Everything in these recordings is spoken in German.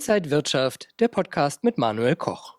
Inside Wirtschaft, der Podcast mit Manuel Koch.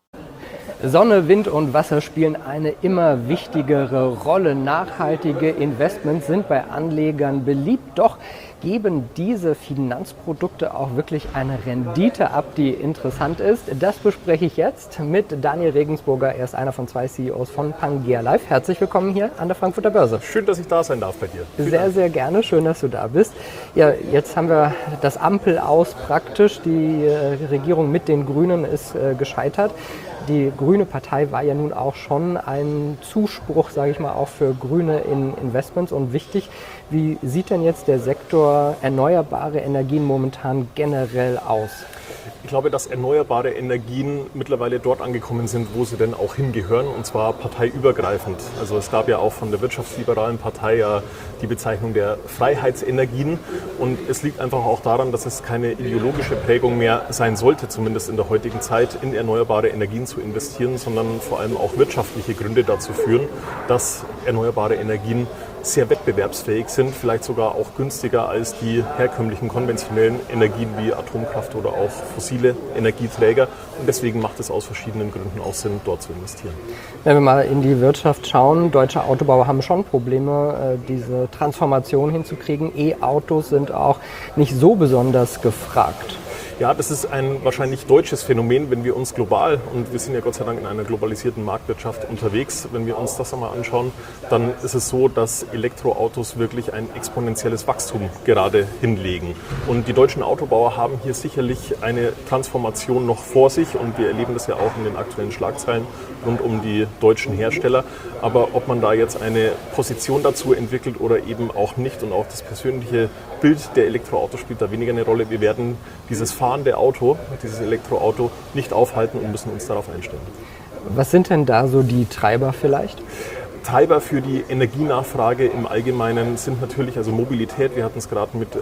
Sonne, Wind und Wasser spielen eine immer wichtigere Rolle. Nachhaltige Investments sind bei Anlegern beliebt, doch geben diese Finanzprodukte auch wirklich eine Rendite ab, die interessant ist? Das bespreche ich jetzt mit Daniel Regensburger. Er ist einer von 2 CEOs von Pangea Life. Herzlich willkommen hier an der Frankfurter Börse. Schön, dass ich da sein darf bei dir. Sehr, sehr gerne. Schön, dass du da bist. Ja, jetzt haben wir das Ampel aus praktisch. Die Regierung mit den Grünen ist gescheitert. Die Grüne Partei war ja nun auch schon ein Zuspruch, sage ich mal, auch für Grüne in Investments und wichtig. Wie sieht denn jetzt der Sektor erneuerbare Energien momentan generell aus? Ich glaube, dass erneuerbare Energien mittlerweile dort angekommen sind, wo sie denn auch hingehören, und zwar parteiübergreifend. Also es gab ja auch von der wirtschaftsliberalen Partei ja die Bezeichnung der Freiheitsenergien, und es liegt einfach auch daran, dass es keine ideologische Prägung mehr sein sollte, zumindest in der heutigen Zeit, in erneuerbare Energien zu investieren, sondern vor allem auch wirtschaftliche Gründe dazu führen, dass erneuerbare Energien sehr wettbewerbsfähig sind, vielleicht sogar auch günstiger als die herkömmlichen konventionellen Energien wie Atomkraft oder auch fossile Energieträger. Und deswegen macht es aus verschiedenen Gründen auch Sinn, dort zu investieren. Wenn wir mal in die Wirtschaft schauen, deutsche Autobauer haben schon Probleme, diese Transformation hinzukriegen. E-Autos sind auch nicht so besonders gefragt. Ja, das ist ein wahrscheinlich deutsches Phänomen, wenn wir uns global, und wir sind ja Gott sei Dank in einer globalisierten Marktwirtschaft unterwegs, wenn wir uns das einmal anschauen, dann ist es so, dass Elektroautos wirklich ein exponentielles Wachstum gerade hinlegen. Und die deutschen Autobauer haben hier sicherlich eine Transformation noch vor sich, und wir erleben das ja auch in den aktuellen Schlagzeilen rund um die deutschen Hersteller. Aber ob man da jetzt eine Position dazu entwickelt oder eben auch nicht, und auch das persönliche Bild der Elektroautos spielt da weniger eine Rolle. Wir werden dieses fahrende Auto, dieses Elektroauto, nicht aufhalten und müssen uns darauf einstellen. Was sind denn da so die Treiber vielleicht? Treiber für die Energienachfrage im Allgemeinen sind natürlich also Mobilität. Wir hatten es gerade mit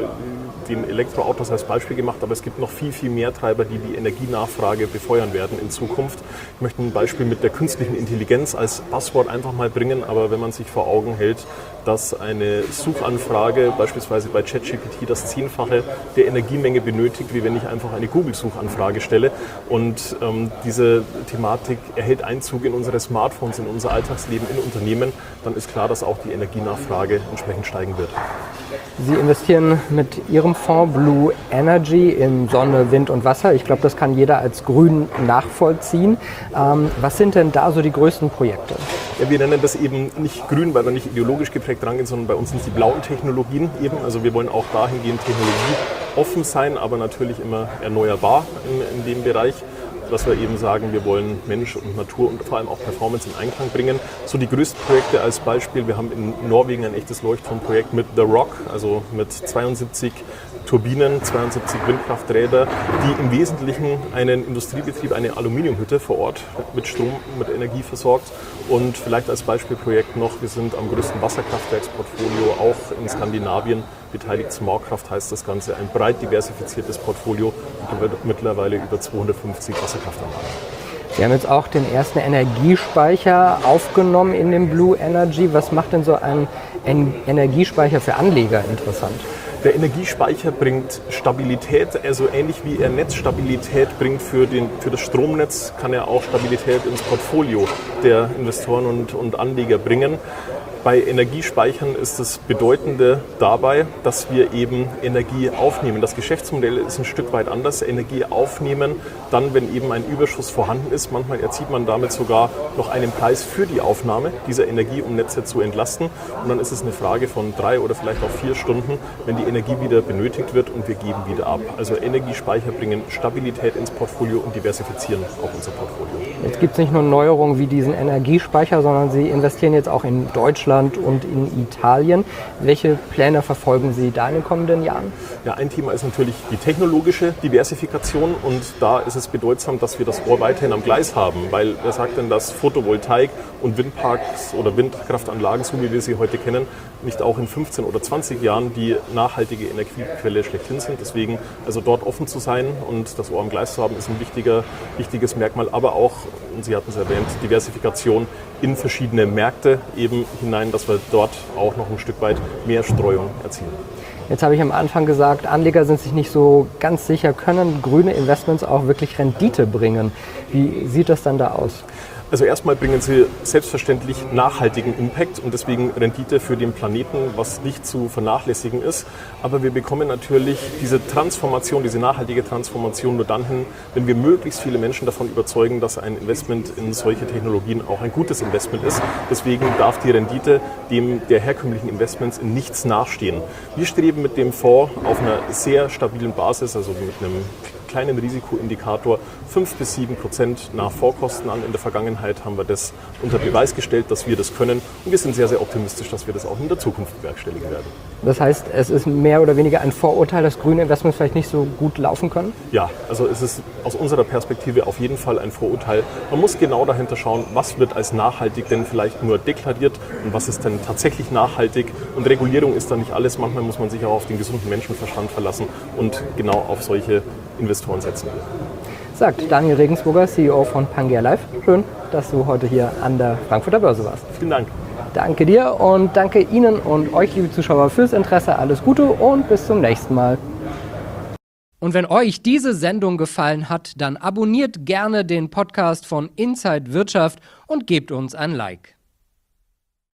den Elektroautos als Beispiel gemacht, aber es gibt noch viel, viel mehr Treiber, die die Energienachfrage befeuern werden in Zukunft. Ich möchte ein Beispiel mit der künstlichen Intelligenz als Passwort einfach mal bringen, aber wenn man sich vor Augen hält, dass eine Suchanfrage beispielsweise bei ChatGPT das 10-fache der Energiemenge benötigt, wie wenn ich einfach eine Google-Suchanfrage stelle. Und diese Thematik erhält Einzug in unsere Smartphones, in unser Alltagsleben, in Unternehmen, dann ist klar, dass auch die Energienachfrage entsprechend steigen wird. Sie investieren mit Ihrem Fonds Blue Energy in Sonne, Wind und Wasser. Ich glaube, das kann jeder als grün nachvollziehen. Was sind denn da so die größten Projekte? Ja, wir nennen das eben nicht grün, weil wir nicht ideologisch geprägt rangehen, sondern bei uns sind es die blauen Technologien eben. Also wir wollen auch dahingehend technologieoffen sein, aber natürlich immer erneuerbar in dem Bereich, dass wir eben sagen, wir wollen Mensch und Natur und vor allem auch Performance in Einklang bringen. So die größten Projekte als Beispiel, wir haben in Norwegen ein echtes Leuchtturmprojekt mit The Rock, also mit 72 Turbinen, 72 Windkrafträder, die im Wesentlichen einen Industriebetrieb, eine Aluminiumhütte vor Ort mit Strom, mit Energie versorgt. Und vielleicht als Beispielprojekt noch, wir sind am größten Wasserkraftwerksportfolio auch in Skandinavien beteiligt. Smartkraft heißt das Ganze, ein breit diversifiziertes Portfolio mit mittlerweile über 250 Wasserkraftanlagen. Sie haben jetzt auch den ersten Energiespeicher aufgenommen in dem Blue Energy. Was macht denn so ein Energiespeicher für Anleger interessant? Der Energiespeicher bringt Stabilität, also ähnlich wie er Netzstabilität bringt für das Stromnetz, kann er auch Stabilität ins Portfolio der Investoren und Anleger bringen. Bei Energiespeichern ist das Bedeutende dabei, dass wir eben Energie aufnehmen. Das Geschäftsmodell ist ein Stück weit anders. Energie aufnehmen, dann, wenn eben ein Überschuss vorhanden ist. Manchmal erzielt man damit sogar noch einen Preis für die Aufnahme dieser Energie, um Netze zu entlasten. Und dann ist es eine Frage von 3 oder vielleicht auch 4 Stunden, wenn die Energie wieder benötigt wird und wir geben wieder ab. Also Energiespeicher bringen Stabilität ins Portfolio und diversifizieren auch unser Portfolio. Jetzt gibt es nicht nur Neuerungen wie diesen Energiespeicher, sondern Sie investieren jetzt auch in Deutschland und in Italien. Welche Pläne verfolgen Sie da in den kommenden Jahren? Ja, ein Thema ist natürlich die technologische Diversifikation, und da ist es bedeutsam, dass wir das Rohr weiterhin am Gleis haben, weil wer sagt denn, dass Photovoltaik und Windparks oder Windkraftanlagen, so wie wir sie heute kennen, nicht auch in 15 oder 20 Jahren die nachhaltige Energiequelle schlechthin sind. Deswegen also dort offen zu sein und das Ohr am Gleis zu haben, ist ein wichtiges Merkmal. Aber auch, und Sie hatten es erwähnt, Diversifikation in verschiedene Märkte eben hinein, dass wir dort auch noch ein Stück weit mehr Streuung erzielen. Jetzt habe ich am Anfang gesagt, Anleger sind sich nicht so ganz sicher, können grüne Investments auch wirklich Rendite bringen? Wie sieht das dann da aus? Also erstmal bringen sie selbstverständlich nachhaltigen Impact und deswegen Rendite für den Planeten, was nicht zu vernachlässigen ist. Aber wir bekommen natürlich diese Transformation, diese nachhaltige Transformation nur dann hin, wenn wir möglichst viele Menschen davon überzeugen, dass ein Investment in solche Technologien auch ein gutes Investment ist. Deswegen darf die Rendite dem der herkömmlichen Investments in nichts nachstehen. Wir streben mit dem Fonds auf einer sehr stabilen Basis, also mit einem kleinen Risikoindikator 5-7% nach Vorkosten an. In der Vergangenheit haben wir das unter Beweis gestellt, dass wir das können. Und wir sind sehr, sehr optimistisch, dass wir das auch in der Zukunft bewerkstelligen werden. Das heißt, es ist mehr oder weniger ein Vorurteil, dass grüne Investments vielleicht nicht so gut laufen können? Ja, also es ist aus unserer Perspektive auf jeden Fall ein Vorurteil. Man muss genau dahinter schauen, was wird als nachhaltig denn vielleicht nur deklariert und was ist denn tatsächlich nachhaltig. Und Regulierung ist da nicht alles. Manchmal muss man sich auch auf den gesunden Menschenverstand verlassen und genau auf solche Investoren setzen wir. Sagt Daniel Regensburger, CEO von Pangea Life. Schön, dass du heute hier an der Frankfurter Börse warst. Vielen Dank. Danke dir und danke Ihnen und euch, liebe Zuschauer, fürs Interesse. Alles Gute und bis zum nächsten Mal. Und wenn euch diese Sendung gefallen hat, dann abonniert gerne den Podcast von Inside Wirtschaft und gebt uns ein Like.